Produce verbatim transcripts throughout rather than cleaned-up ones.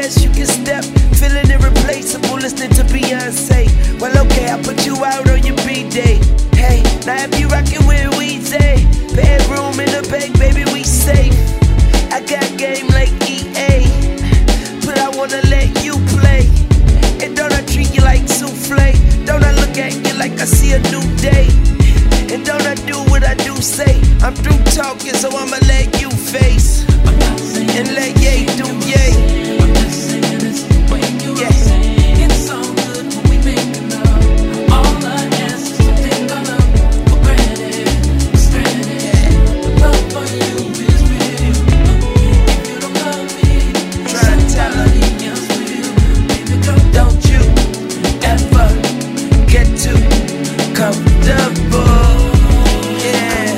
best you can step. Feeling irreplaceable, listening to Beyonce. Well, okay, I put you out on your B-day. Hey, now if you rockin' with Weezy, bedroom in the bank, baby, we safe. I got game like E A, but I wanna let you play. And don't I treat you like souffle? Don't I look at you like I see a new day? And don't I do what I do say? I'm through talking, so I'ma let you face and let Ye do Ye. I'm just saying this way you are saying. It's so good when we make love. All I ask is to take our love for granted. It's granted. The love for you is real. If you don't love me, Try to tell her. somebody else will. Baby girl, Don't you ever get too comfortable. Yeah.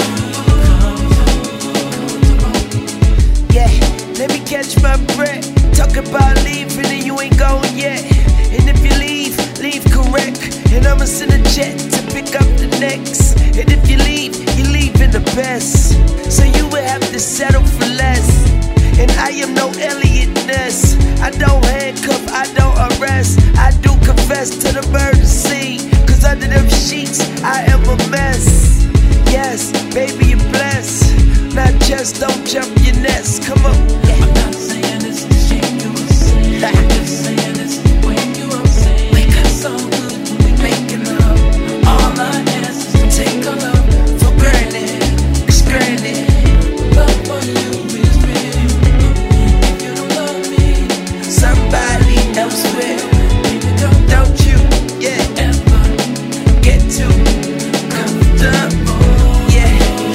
Yeah, let me catch my breath. Talk about leaving and you ain't gone yet. And if you leave, leave correct. And I'ma send a jet to pick up the next. And if you leave, you leave in the best. So you would have to settle for less. And I am no Elliot Ness. I don't handcuff, I don't arrest. I do confess to the murder scene. Cause under them sheets, I am a mess. Yes, baby, you're blessed. Not just don't jump your nest. Come on. I'm not saying it's the shame you are saying. I'm just saying it's the way you are saying. It's so good when we making love. All I ask is to take our love for granted. It's granted. Love for you is real. If you don't love me, Somebody else will. baby girl, Don't you, yeah, ever get too comfortable. Yeah,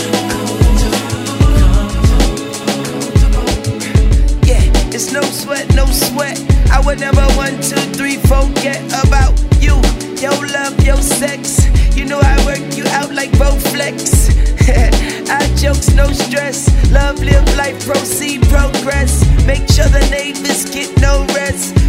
yeah, it's no sweat, no sweat. I would never one, two, three, forget about you. Your love, your sex. You know I work you out like Bowflex. I jokes, no stress. Love, live life, proceed, progress. Make sure the neighbors get no rest.